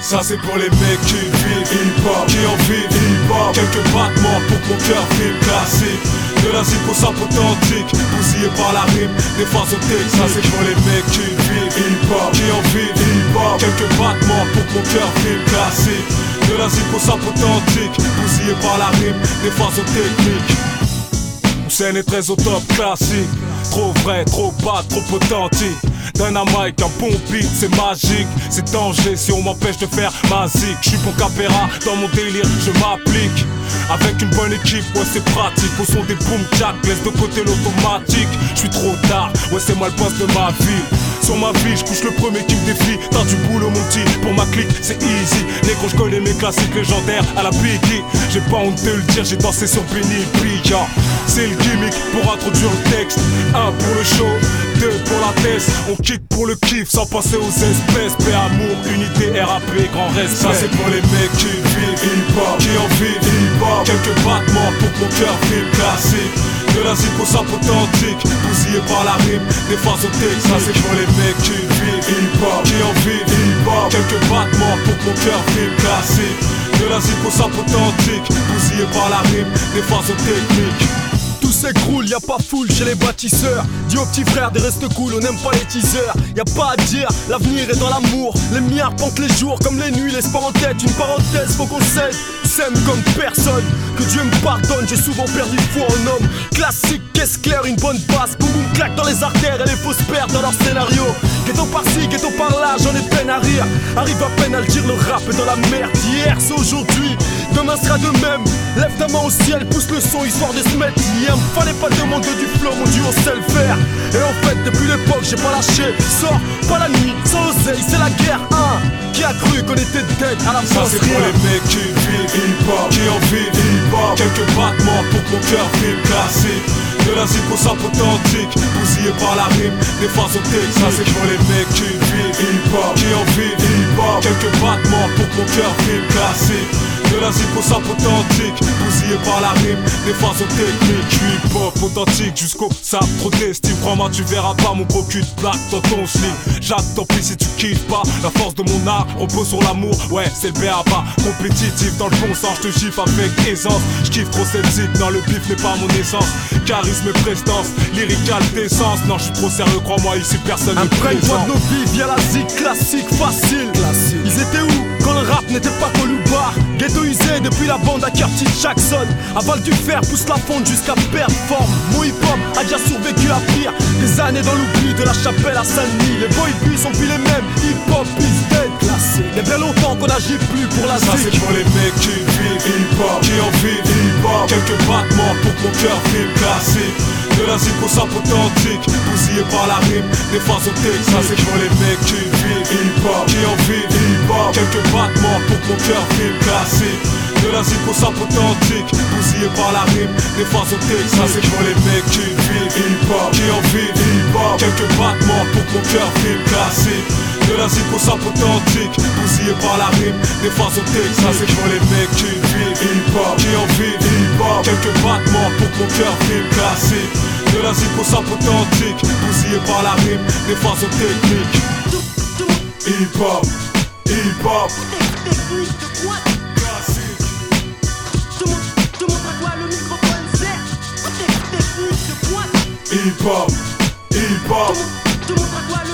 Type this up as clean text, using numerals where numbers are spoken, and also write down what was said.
Ça c'est pour les mecs qui vivent hip-hop, qui en vivent hip-hop. Quelques battements pour que mon cœur vibre classique. De la zik au sample authentique, bousillé par la rime, des phases au texte. Ça c'est pour les mecs qui vivent hip-hop, qui en vivent hip-hop. Quelques battements pour que mon cœur vibre classique. De la zik au sample authentique, bousillé par la rime, des phases au technique. Mon scène est très au top classique. Trop vrai, trop bas, trop authentique. Dynamite, un bon beat, c'est magique. C'est danger si on m'empêche de faire ma zik. J'suis bon capéra, dans mon délire, je m'applique. Avec une bonne équipe, ouais c'est pratique. Au son des boom jack, laisse de côté l'automatique. J'suis trop tard, ouais c'est moi le boss de ma vie. Sur ma vie, j'couche le premier qui me défie. T'as du boulot mon petit, pour ma clique c'est easy. Négro j'connais mes classiques légendaires à la Biggie. J'ai pas honte de le dire, j'ai dansé sur Benny Bia. C'est le gimmick pour introduire le texte. 1 pour le show, 2 pour la test. On kick pour le kiff sans penser aux espèces. Paix, amour, unité, RAP, grand respect. Ça c'est pour les mecs qui vivent hip-hop, qui en vivent hip-hop. Quelques battements pour que mon cœur vibre classique. De la zik au sample authentique, bousillé par la rime, des phases au texte. Ça c'est pour les mecs qui vivent hip-hop, qui en vivent hip-hop. Quelques battements pour que mon cœur vibre classique. De la zik au sample authentique, bousillé par la rime, des phases au technique. Tout s'écroule, y'a pas foule chez les bâtisseurs. Dis aux petits frères des restes cool, on n'aime pas les teasers. Y'a pas à dire, l'avenir est dans l'amour. Les miens arpentent les jours comme les nuits, laisse pas en tête une parenthèse, faut qu'on s'aide. S'aime comme personne, que Dieu me pardonne, j'ai souvent perdu foi en homme. Classique, caisse claire, une bonne basse, boum boum claque dans les artères et les fausses pertes dans leur scénario. Ghetto par-ci, ghetto par-là, j'en ai peine à rire. Arrive à peine à le dire, le rap est dans la merde. Hier c'est aujourd'hui, demain sera de même. Lève ta main au ciel, pousse le son histoire de se mettre hier. Fallait pas demander du flow, mon dieu on sait le faire. Et en fait depuis l'époque j'ai pas lâché. Sors pas la nuit, sans oseille, c'est la guerre, hein. Qui a cru qu'on était dead à la fin. Ça c'est pour les mecs qui vivent hip-hop, qui en vivent hip-hop. Quelques battements pour que mon cœur vibre classique. De la zik au sample authentique, bousillé par la rime, des phases au texte. Ça c'est pour les mecs qui vivent hip-hop, qui en vivent hip-hop. Quelques battements pour que mon cœur vibre classique. De la zik au sample authentique, bousillé par la rime, des phases au technique. J'suis hip-hop authentique jusqu'au sable, trop d'estime. Crois-moi tu verras pas mon gros cul de plaque dans ton slip. J'attends plus si tu kiffes pas. La force de mon art repose sur l'amour, ouais c'est le B.A.B.A. Compétitif dans le bon sens, j'te gifle avec aisance. J'kiffe trop cette zik, non le bif n'est pas mon essence. Charisme et prestance, lyrical d'essence. Non j'suis trop sérieux, crois-moi ici personne ne présent. Imprègne-toi de nos vies via la zik classique facile. Ils étaient où quand le rap n'était pas Colubar? Ghettoisé depuis la bande à Curtis Jackson. Avale du fer, pousse la fonte jusqu'à perdre forme. Mon hip-hop a déjà survécu à pire. Des années dans l'oubli de la chapelle à Saint-Denis. Les boy beats sont plus les mêmes, hip-hop is dead. Classé, il y a bien longtemps qu'on n'agit plus pour la zik. Ça c'est pour les mecs qui vivent hip-hop, qui en vivent hip-hop. Quelques battements pour que mon cœur vibre classique. De la zik au sample authentique, bousillé par la rime, des phases au texte. Ça c'est pour les mecs qui vivent hip-hop, qui en vivent hip-hop. Quelques battements pour que mon cœur vibre classique. De la zik au sample authentique, bousillé par la rime, des phases au texte. Ça c'est pour les mecs qui vivent hip-hop, qui en vivent hip-hop. Quelques battements pour que mon cœur vibre classique. De la zik au sample authentique, bousillé par la rime, des phases au texte. Ça c'est pour les mecs qui vivent hip-hop, qui en vivent hip-hop. Quelques battements pour que mon cœur vibre classique. De la zik au sample authentique, bousillé par la rime, des phases au technique. Hip-hop, hip-hop. Classique. Tout le monde à quoi le microphone sert. Technique de pointe. Hip-hop, hip-hop. Tout le monde à quoi